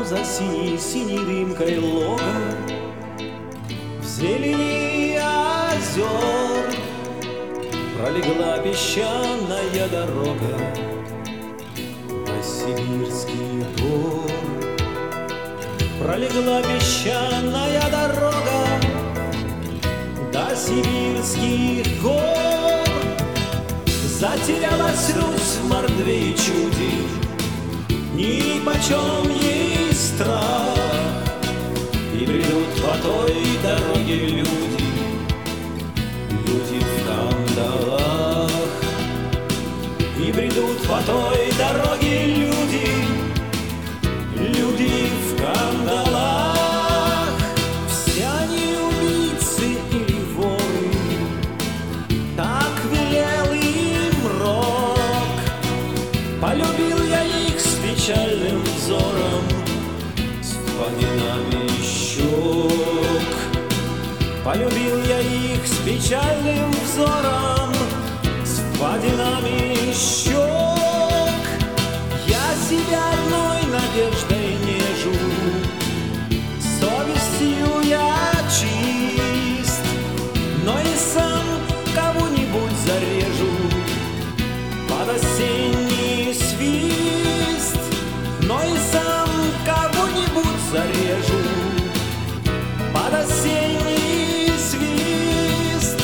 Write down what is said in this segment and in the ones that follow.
там за синей-синей дымкой лога, в зелени озер пролегла песчаная дорога до сибирских гор. Пролегла песчаная дорога до сибирских гор. Затерялась Русь в мордве и чуде, нипочем ей страх. И бредут по той дороге люди, люди в кандалах. И бредут по той дороге люди, люди в кандалах. Все они убийцы или воры, так велел им рок. Полюбил я их с печальным взором, с впадинами щек. Полюбил я их с печальным взором, с впадинами щек. Я себя одной надеждой нежу, совестью я чист, но и сам кого-нибудь зарежу под осенний свист. Но и сам кого-нибудь зарежу под осенний свист.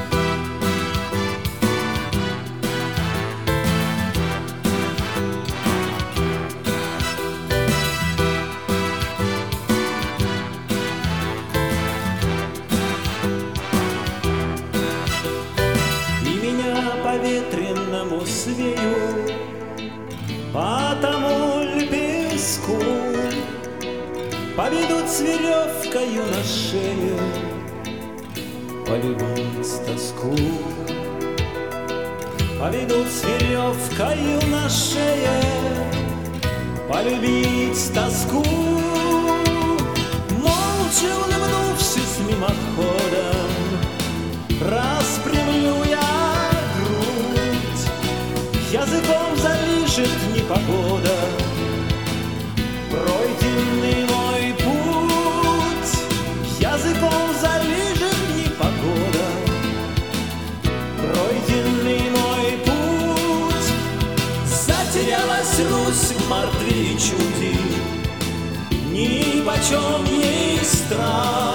И меня по ветренному свею, по тому ль песку поведут с веревкою на шее полюбить тоску. Поведут с веревкою на шее полюбить тоску. Молча улыбнувшись мимоходом, распрямлю я грудь. Языком залижет непогода пройденный мой путь. Языком залижет непогода пройденный мой путь. Затерялась Русь в мордве и чуде, нипочем ей страх.